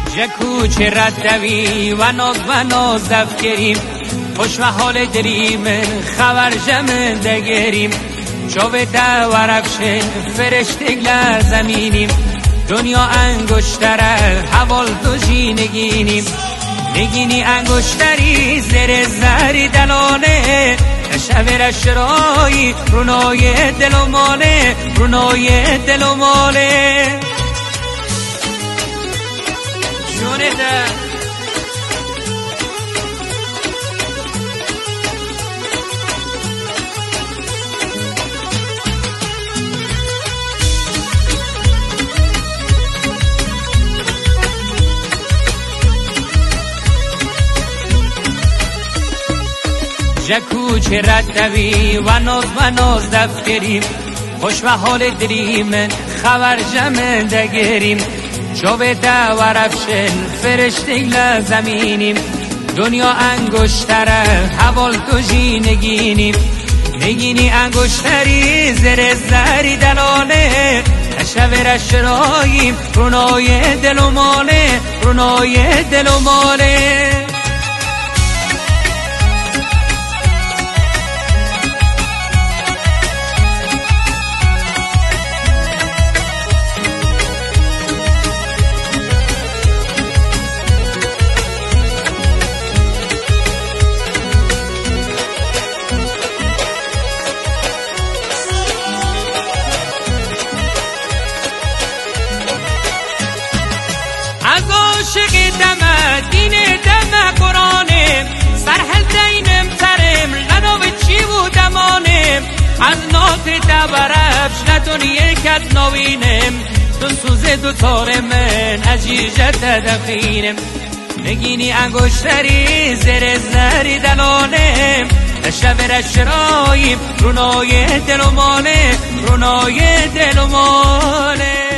کوچه ردوی و ناز دفکریم خوش و حال دریم خبر جمع دگریم چوب دورفشن فرشتگل زمینیم دنیا انگشتره حوال دو جی نگینی انگشتری زری دلانه شب رشرایی رونای دل و ماله رونای دل و ماله جونه ده کوچه ردوی و ناز دفکریم خوش و حال دریم خبر جمع دگریم چوب دورفشن فرشتگل زمینیم دنیا انگشتره حوال دو جی نگینی انگشتری زری دلانه شب رشراییم رونای دل و ماله رونای دل و ماله عاشق دمه دین دمه قرآنه سرحل دینم ترم لنو چی بودمانم از نات دبرفش ندونیه کت نوینم دو سوزه دو تار من عجیجت دفینم نگینی انگشتری زری دلانم شب رشراییم رونای دل و ماله رونای دل و ماله